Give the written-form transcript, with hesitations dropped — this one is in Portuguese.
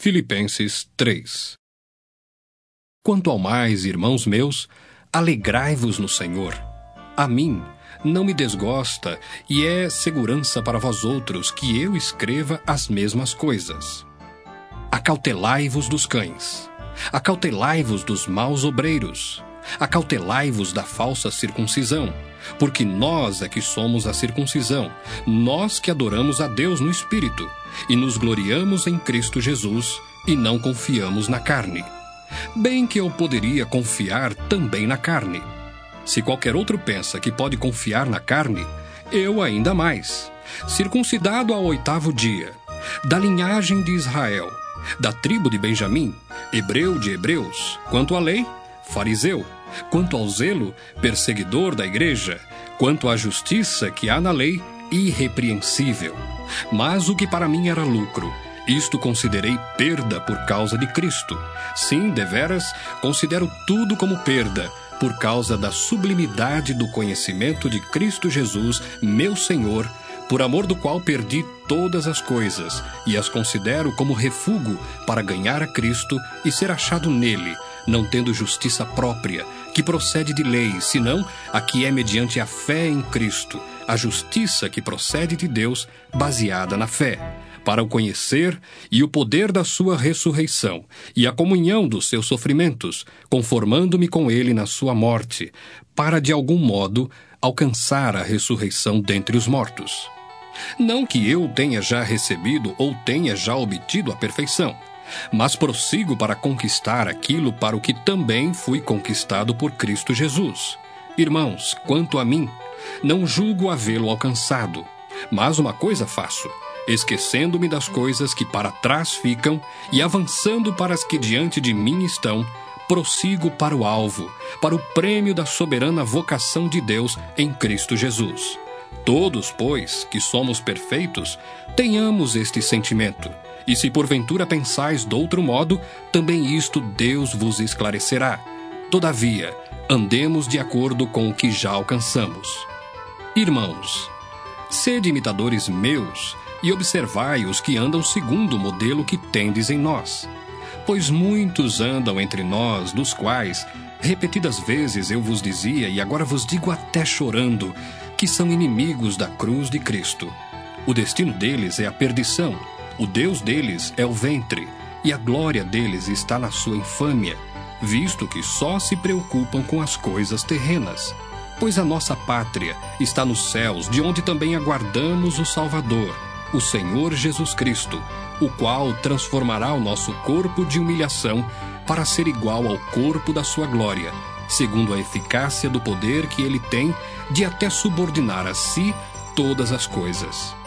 Filipenses 3. Quanto ao mais, irmãos meus, alegrai-vos no Senhor. A mim não me desgosta e é segurança para vós outros que eu escreva as mesmas coisas. Acautelai-vos dos cães, acautelai-vos dos maus obreiros, acautelai-vos da falsa circuncisão, porque nós é que somos a circuncisão, nós que adoramos a Deus no Espírito, e nos gloriamos em Cristo Jesus, e não confiamos na carne. Bem que eu poderia confiar também na carne. Se qualquer outro pensa que pode confiar na carne, eu ainda mais. Circuncidado ao 8º dia, da linhagem de Israel, da tribo de Benjamim, hebreu de hebreus, quanto à lei, fariseu, quanto ao zelo, perseguidor da igreja, quanto à justiça que há na lei, irrepreensível. Mas o que para mim era lucro, isto considerei perda por causa de Cristo. Sim, deveras, considero tudo como perda, por causa da sublimidade do conhecimento de Cristo Jesus, meu Senhor, por amor do qual perdi todas as coisas, e as considero como refúgio para ganhar a Cristo e ser achado nele, não tendo justiça própria, que procede de lei, senão a que é mediante a fé em Cristo, a justiça que procede de Deus, baseada na fé, para o conhecer e o poder da sua ressurreição, e a comunhão dos seus sofrimentos, conformando-me com ele na sua morte, para de algum modo alcançar a ressurreição dentre os mortos. Não que eu tenha já recebido ou tenha já obtido a perfeição, mas prossigo para conquistar aquilo para o que também fui conquistado por Cristo Jesus. Irmãos, quanto a mim, não julgo havê-lo alcançado, mas uma coisa faço, esquecendo-me das coisas que para trás ficam e avançando para as que diante de mim estão, prossigo para o alvo, para o prêmio da soberana vocação de Deus em Cristo Jesus. Todos, pois, que somos perfeitos, tenhamos este sentimento, e se porventura pensais de outro modo, também isto Deus vos esclarecerá. Todavia, andemos de acordo com o que já alcançamos. Irmãos, sede imitadores meus, e observai os que andam segundo o modelo que tendes em nós. Pois muitos andam entre nós, dos quais, repetidas vezes eu vos dizia, e agora vos digo até chorando, que são inimigos da cruz de Cristo. O destino deles é a perdição, o Deus deles é o ventre, e a glória deles está na sua infâmia, visto que só se preocupam com as coisas terrenas. Pois a nossa pátria está nos céus, de onde também aguardamos o Salvador, o Senhor Jesus Cristo, o qual transformará o nosso corpo de humilhação para ser igual ao corpo da sua glória, segundo a eficácia do poder que ele tem de até subordinar a si todas as coisas.